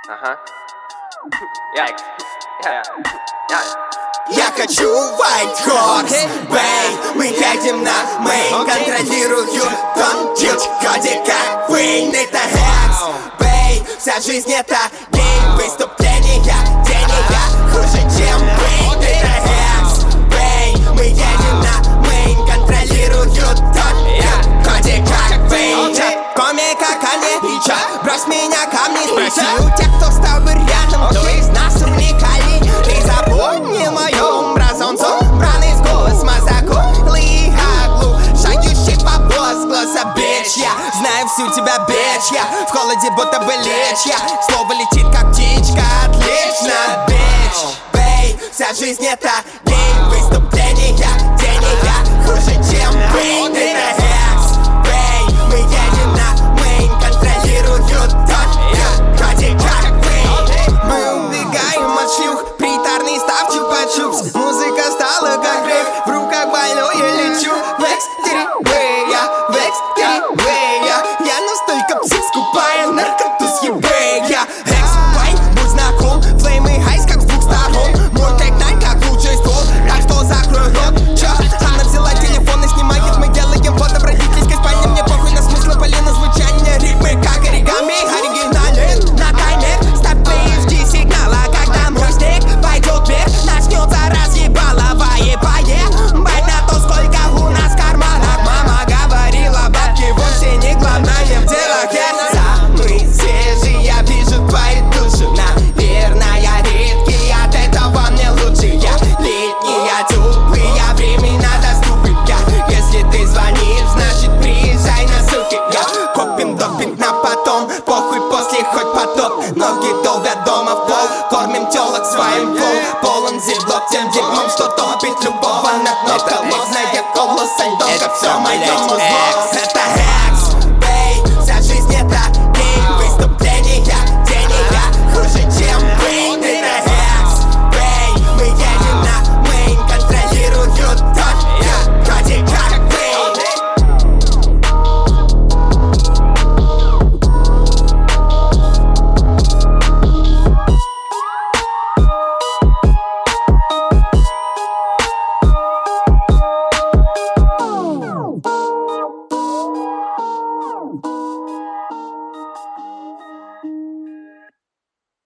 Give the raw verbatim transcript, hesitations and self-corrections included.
Ага. Я. Я. Я. Я хочу white horse, бэй. Мы едем на мейн, контролирую тон, вроде как Уэйн. Это Хекс, бэй. Вся жизнь это гейм, выступления, денег хуже, чем Уэйн. Это Хекс, бэй. Мы едем на мейн, контролирую тон, вроде как Уэйн. Комика Каневича, брось меня камни, спроси у тех, кто стал бы рядом, кто из нас уникальный. Ты запомни мою бразонцу, браны с космоса, куклы аглу, шагающий по возгласа, бич. Я знаю всю тебя, бич. Я в холоде будто бы лечь. Я слово летит как птичка, отлично, бич. Бэй, вся жизнь это гейм, выступ